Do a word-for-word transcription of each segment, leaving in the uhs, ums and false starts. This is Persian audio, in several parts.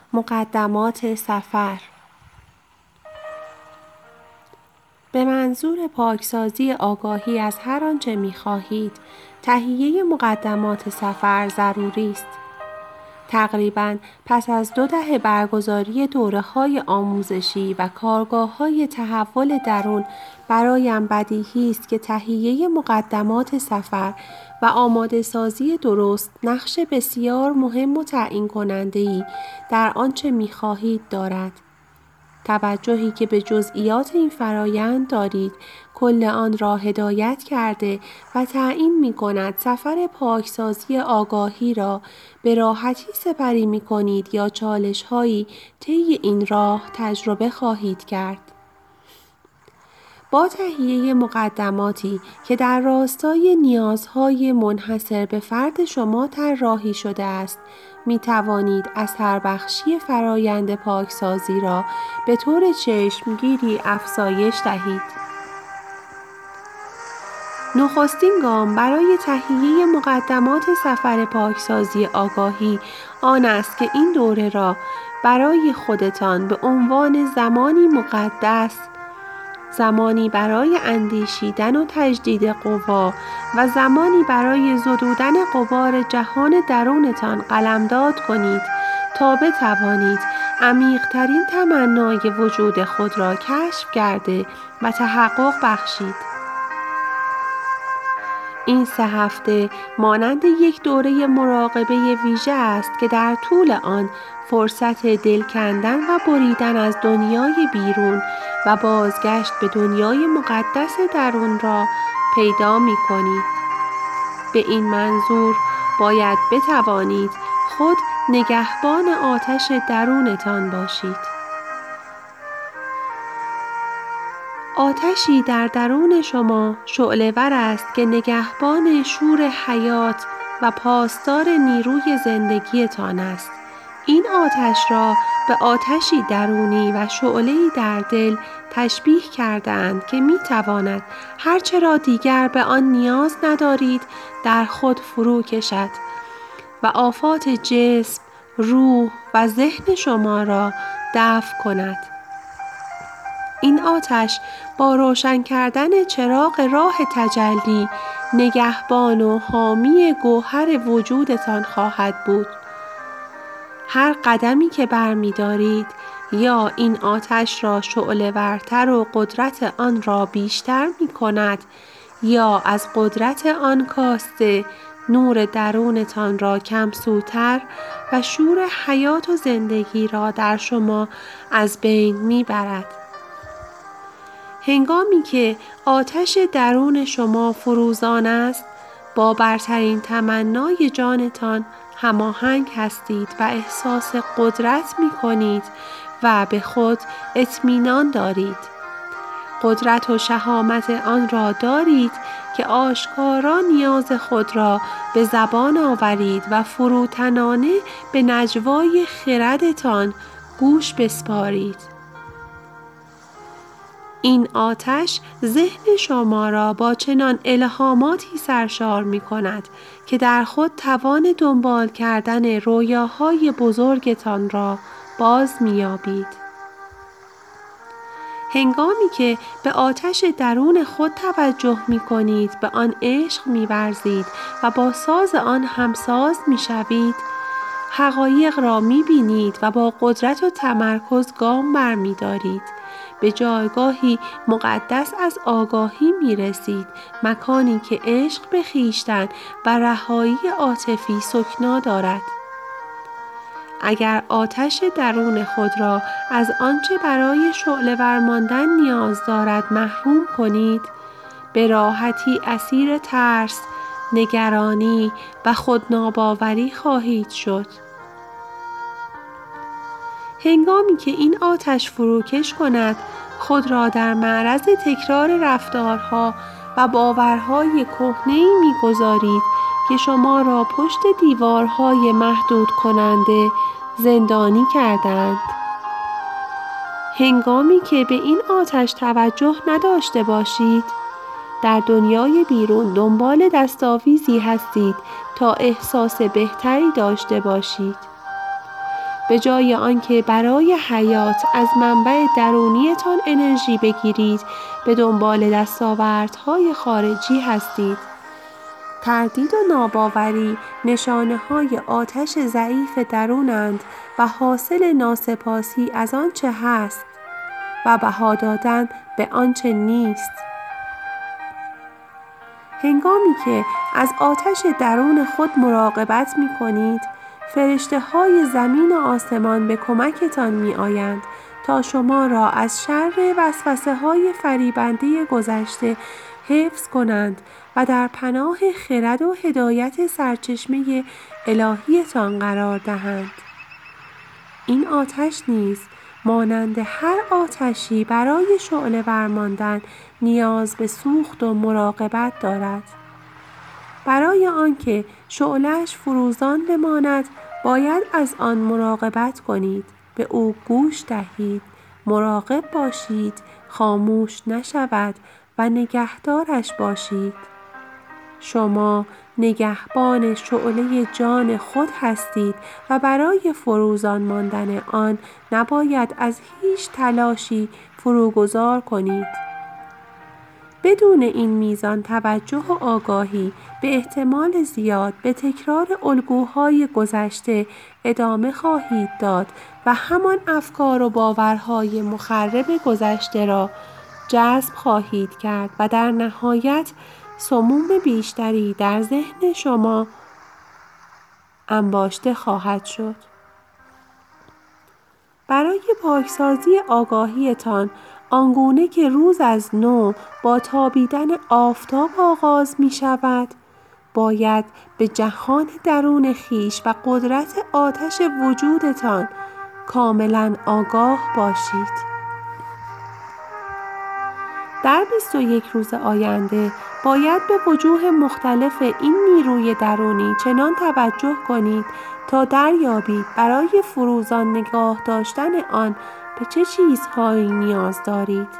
مقدمات سفر به منظور پاکسازی آگاهی از هر آنچه می‌خواهید، تهیه مقدمات سفر ضروری است. تقریباً پس از دو دهه برگزاری دوره‌های آموزشی و کارگاه‌های تحول درون برایم بدیهی است که تهیه مقدمات سفر و آماده سازی درست نقش بسیار مهم و تعیین کننده‌ای در آنچه می‌خواهید دارد. توجهی که به جزئیات این فرایند دارید کل آن را هدایت کرده و تعیین می کند سفر پاکسازی آگاهی را به راحتی سپری می کنید یا چالش هایی طی این راه تجربه خواهید کرد. با تهیه مقدماتی که در راستای نیازهای منحصر به فرد شما طراحی شده است، می توانید اثر بخشی فرایند پاکسازی را به طور چشمگیری افزایش دهید. نخستین گام برای تهیه مقدمات سفر پاکسازی آگاهی آن است که این دوره را برای خودتان به عنوان زمانی مقدس، زمانی برای اندیشیدن و تجدید قوا و زمانی برای زدودن غبار جهان درونتان قلمداد کنید تا بتوانید عمیق‌ترین تمنای وجود خود را کشف کرده و تحقق بخشید. این سه هفته مانند یک دوره مراقبه ویژه است که در طول آن فرصت دل کندن و بریدن از دنیای بیرون و بازگشت به دنیای مقدس درون را پیدا می کنید. به این منظور باید بتوانید خود نگهبان آتش درونتان باشید. آتشی در درون شما شعله‌ور است که نگهبان شور حیات و پاسدار نیروی زندگیتان است. این آتش را به آتشی درونی و شعله‌ای در دل تشبیه کردند که می‌تواند هرچه را دیگر به آن نیاز ندارید در خود فرو کشد و آفات جسم، روح و ذهن شما را دفع کند. این آتش با روشن کردن چراغ راه تجلی نگهبان و حامی گوهر وجودتان خواهد بود. هر قدمی که برمی دارید یا این آتش را شعله‌ورتر و قدرت آن را بیشتر می کند یا از قدرت آن کاسته نور درونتان را کمسوتر و شور حیات و زندگی را در شما از بین می برد. هنگامی که آتش درون شما فروزان است، با برترین تمنای جانتان هماهنگ هستید و احساس قدرت می کنید و به خود اطمینان دارید. قدرت و شهامت آن را دارید که آشکارا نیاز خود را به زبان آورید و فروتنانه به نجوای خردتان گوش بسپارید. این آتش ذهن شما را با چنان الهاماتی سرشار می کند که در خود توان دنبال کردن رویاهای بزرگتان را باز می یابید. هنگامی که به آتش درون خود توجه می کنید، به آن عشق می ورزید و با ساز آن همساز می شوید، حقایق را می بینید و با قدرت و تمرکز گام بر می دارید. به جایگاهی مقدس از آگاهی می رسید، مکانی که عشق به خویشتن و رهایی عاطفی سکنا دارد. اگر آتش درون خود را از آنچه برای شعله‌ور ماندن نیاز دارد محروم کنید، به راحتی اسیر ترس، نگرانی و خودناباوری خواهید شد. هنگامی که این آتش فروکش کند، خود را در معرض تکرار رفتارها و باورهای کهنه‌ای می‌گذارید که شما را پشت دیوارهای محدود کننده زندانی کردند. هنگامی که به این آتش توجه نداشته باشید، در دنیای بیرون دنبال دستاویزی هستید تا احساس بهتری داشته باشید. به جای آنکه برای حیات از منبع درونیتان انرژی بگیرید، به دنبال دستاوردهای خارجی هستید. تردید و ناباوری نشانه‌های آتش ضعیف درونند و حاصل ناسپاسی از آنچه هست و بها دادن به آنچه نیست. هنگامی که از آتش درون خود مراقبت می کنید، فرشته های زمین و آسمان به کمکتان می آیند تا شما را از شر وسوسه های فریبنده گذشته حفظ کنند و در پناه خرد و هدایت سرچشمه الهیتان قرار دهند. این آتش نیز مانند هر آتشی برای شعله ور ماندن نیاز به سوخت و مراقبت دارد. برای آنکه شعله‌اش فروزان بماند، باید از آن مراقبت کنید، به او گوش دهید، مراقب باشید، خاموش نشود و نگهدارش باشید. شما نگهبان شعله جان خود هستید و برای فروزان ماندن آن نباید از هیچ تلاشی فروگذار کنید. بدون این میزان توجه و آگاهی به احتمال زیاد به تکرار الگوهای گذشته ادامه خواهید داد و همان افکار و باورهای مخرب گذشته را جذب خواهید کرد و در نهایت سموم بیشتری در ذهن شما انباشته خواهد شد. برای پاکسازی آگاهیتان آنگونه که روز از نو با تابیدن آفتاب آغاز می شود، باید به جهان درون خیش و قدرت آتش وجودتان کاملا آگاه باشید. در بیست و یک روز آینده باید به وجوه مختلف این نیروی درونی چنان توجه کنید تا دریابید برای فروزان نگاه داشتن آن به چه چیزهایی نیاز دارید.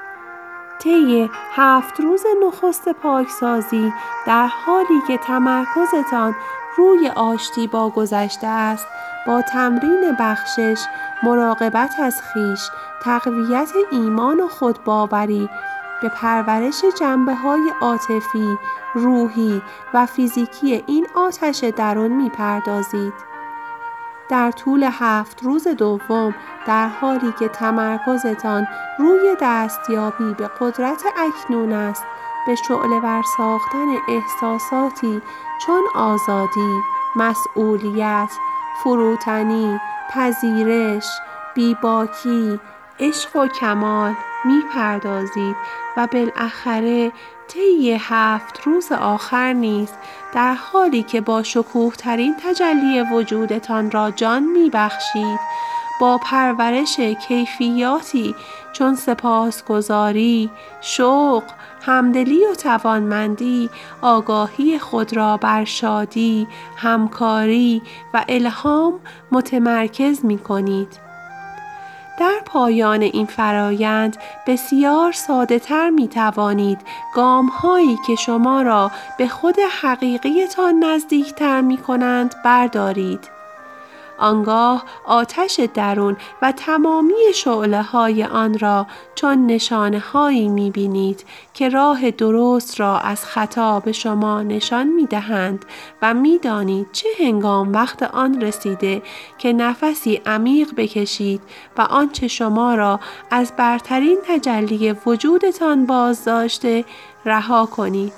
طی هفت روز نخست پاکسازی، در حالی که تمرکزتان روی آشتی با گذشته است، با تمرین بخشش، مراقبت از خویش، تقویت ایمان و خودباوری، به پرورش جنبه‌های عاطفی، روحی و فیزیکی این آتش درون می‌پردازید. در طول هفت روز دوم، در حالی که تمرکزتان روی دستیابی به قدرت اکنون است، به شعله‌ور ساختن احساساتی چون آزادی، مسئولیت، فروتنی، پذیرش، بیباکی، عشق و کمال می پردازید و بالاخره طی هفت روز آخر نیز در حالی که با شکوه ترین تجلی وجودتان را جان می بخشید، با پرورش کیفیاتی چون سپاسگزاری، شوق، همدلی و توانمندی، آگاهی خود را بر شادی، همکاری و الهام متمرکز می کنید. در پایان این فرایند بسیار ساده تر می توانید گام هایی که شما را به خود حقیقیتان نزدیک تر می کنند بردارید. آنگاه آتش درون و تمامی شعله های آن را چون نشانه هایی می بینید که راه درست را از خطا به شما نشان می دهند و می دانید چه هنگام وقت آن رسیده که نفسی عمیق بکشید و آنچه شما را از برترین تجلی وجودتان باز داشته رها کنید.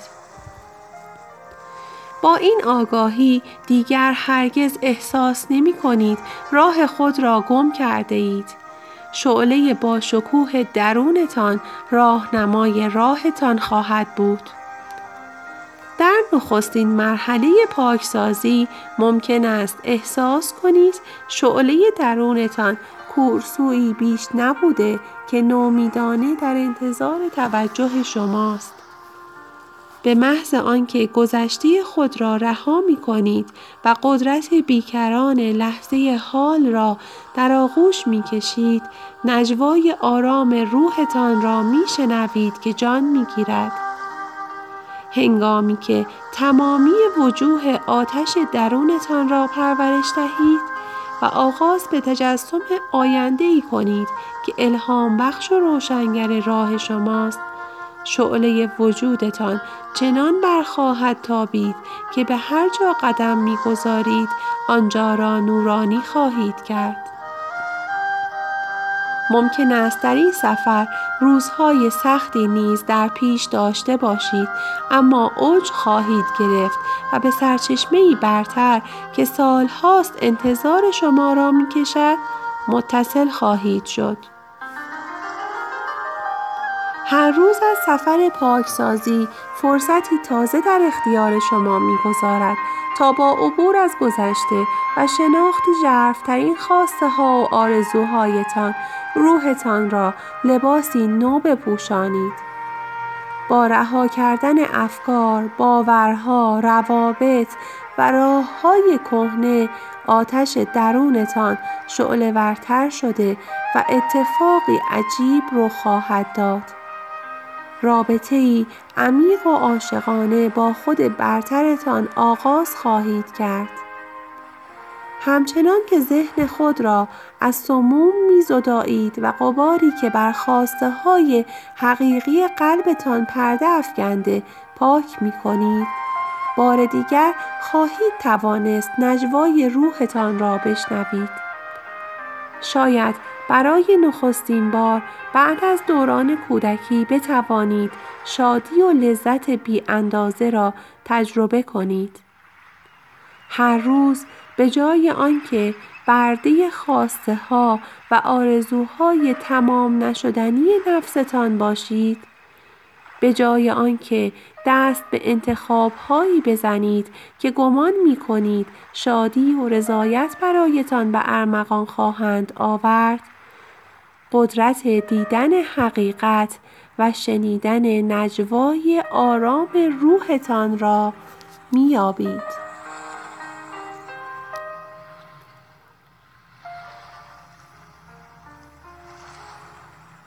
با این آگاهی دیگر هرگز احساس نمی کنید راه خود را گم کرده اید. شعله با شکوه درونتان راهنمای راهتان خواهد بود. در نخستین مرحله پاکسازی ممکن است احساس کنید شعله درونتان کورسویی بیش نبوده که نومیدانه در انتظار توجه شماست. به محض آنکه گذشته خود را رها می کنید و قدرت بیکران لحظه حال را در آغوش می کشید، نجوای آرام روحتان را می شنوید که جان می گیرد. هنگامی که تمامی وجوه آتش درونتان را پرورش دهید، و آغاز به تجسم آینده‌ای کنید که الهام بخش و روشنگر راه شماست. شعله وجودتان چنان برخواهد تابید که به هر جا قدم می‌گذارید آنجا را نورانی خواهید کرد. ممکن است در این سفر روزهای سختی نیز در پیش داشته باشید، اما اوج خواهید گرفت و به سرچشمه‌ای برتر که سالهاست انتظار شما را می‌کشد متصل خواهید شد. هر روز از سفر پاکسازی فرصتی تازه در اختیار شما می‌گذارد تا با عبور از گذشته و شناخت ژرف‌ترین خواسته‌ها و آرزوهایتان روحتان را لباسی نو بپوشانید. با رها کردن افکار، باورها، روابط و راه‌های کهنه آتش درونتان شعله‌ورتر شده و اتفاقی عجیب رخ خواهد داد. رابطه‌ای عمیق و عاشقانه با خود برترتان آغاز خواهید کرد. همچنان که ذهن خود را از سموم می‌زدایید و غباری که بر خواسته‌های حقیقی قلبتان پرده افکنده پاک می‌کنید، بار دیگر خواهید توانست نجوای روحتان را بشنوید. شاید برای نخستین بار بعد از دوران کودکی بتوانید شادی و لذت بی اندازه را تجربه کنید. هر روز به جای آنکه برده خواسته ها و آرزوهای تمام نشدنی نفستان باشید، به جای آنکه دست به انتخاب‌هایی بزنید که گمان می‌کنید شادی و رضایت برایتان به ارمغان خواهند آورد، قدرت دیدن حقیقت و شنیدن نجوای آرام روحتان را می‌یابید.